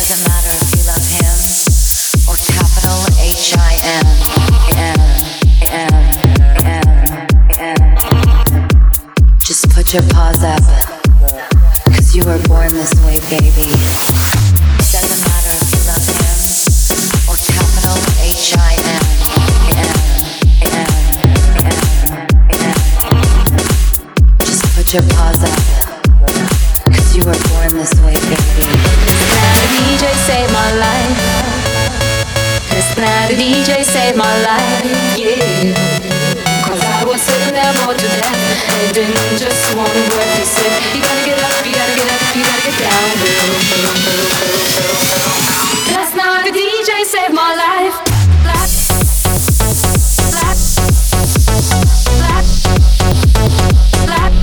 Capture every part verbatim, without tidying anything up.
Doesn't matter if you love him or capital H I M. M, M, M, M. Just put your paws up, cause you were born this way, baby. Doesn't matter if you love him or capital H I M. M, M, M, M. Just put your paws up, cause you were born this way, baby. D J saved my life. This night the D J saved my life, yeah. Cause I was sitting there bored to death and didn't just want to work. He said, you gotta get up, you gotta get up, you gotta get down. Last night the D J saved my life. Last, last, last, last.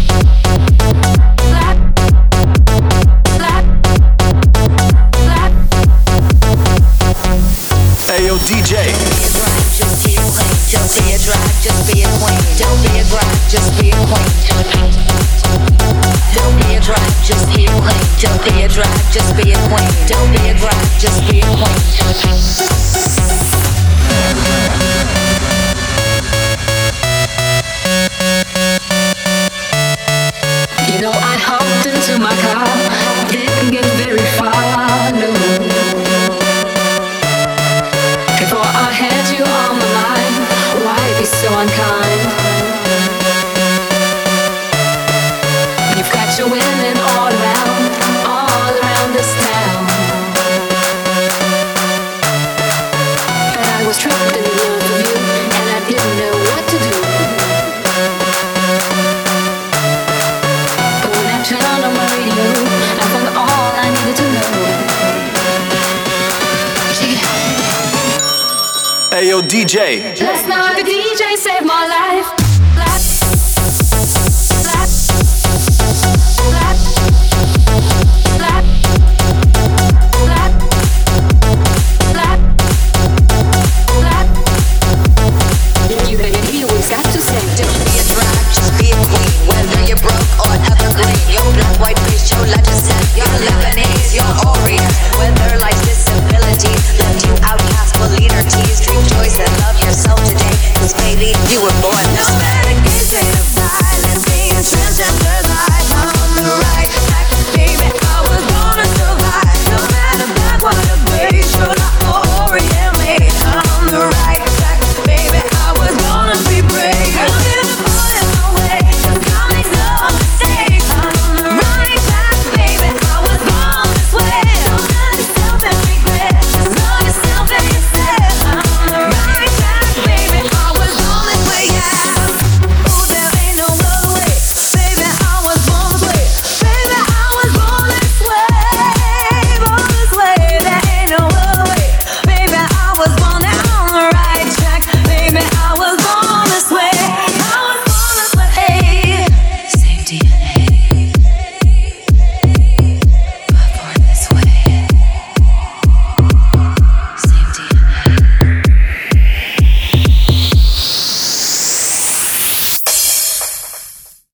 Ayo D J. Just be a queen, just be a drag, just be a queen. Don't be a drag, just be a queen. Don't be a drag, just be a queen. Don't be a drag, just be a queen. Don't be a drag, just be a queen. You know I hopped into my car, didn't get very far, no. Before I had you on my mind, why be so unkind? You've got your women all around, all around this town. But I was trapped in love with you, and I didn't know what to do. But when I turned on my radio, I found all I needed to know. Check it out. Ayo D J. Last night the D J saved my life.